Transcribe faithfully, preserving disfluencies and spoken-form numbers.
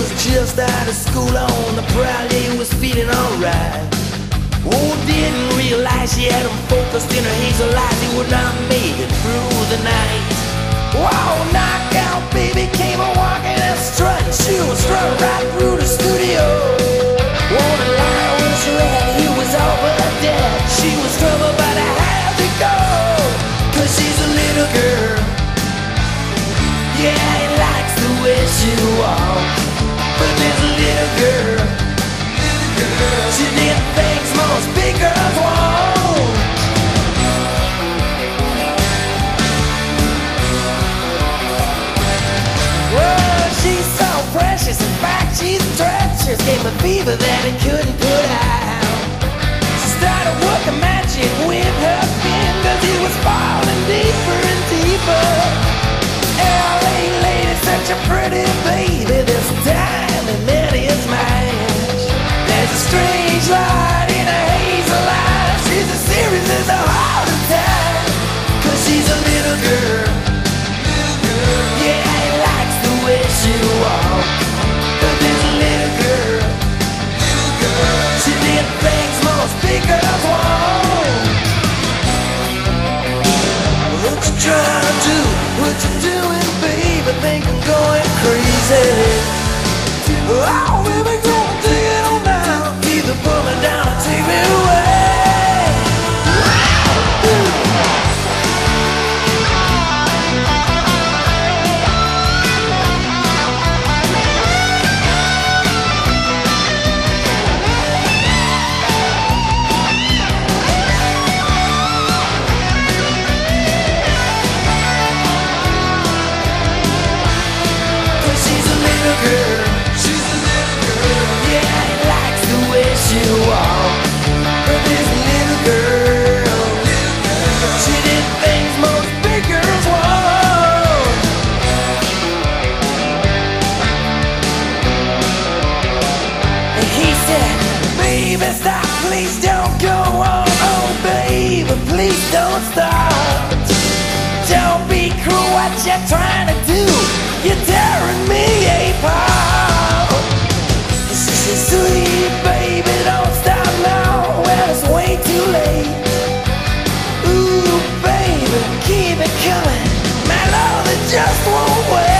was just out of school on the prowl, he was feeling alright. Oh, didn't realize she had him focused in her hazel eyes. He would not make it through the night. Whoa, knockout baby came a walking and strutting. She was strutting right through the studio. Wanna lie when she read he was over dead. She was troubled but I had to go, cause she's a little girl. Yeah, he likes the way she walks, but there's a little girl. She did things most big girls won't. Well, she's so precious, in fact she's treacherous. Gave a fever that he couldn't put out. She started working magic with her fingers. He was falling deeper and deeper. L A lady, such a pretty baby. This time he met his match. There's a strange light in her hazel eyes. She's as serious as a heart attack, cause she's a little girl. Yeah, he likes the way she walks, but there's a little girl. She did things most big girls won't. What you trying to do? What you doing, babe? I think I'm going crazy. Oh, baby, gonna take it on down. Either pull me down or take me away. She's a little girl. She's a little girl. Yeah, he likes the way she walks, but this little girl, little girl, she did things most big girls won't. And he said, baby, stop, please don't go on. Oh, baby, please don't stop. Don't be cruel, what you trying to do? You're tearing me apart. She said, sweet baby, don't stop now. Well, it's way too late. Ooh, baby, keep it coming. My love, it just won't wait.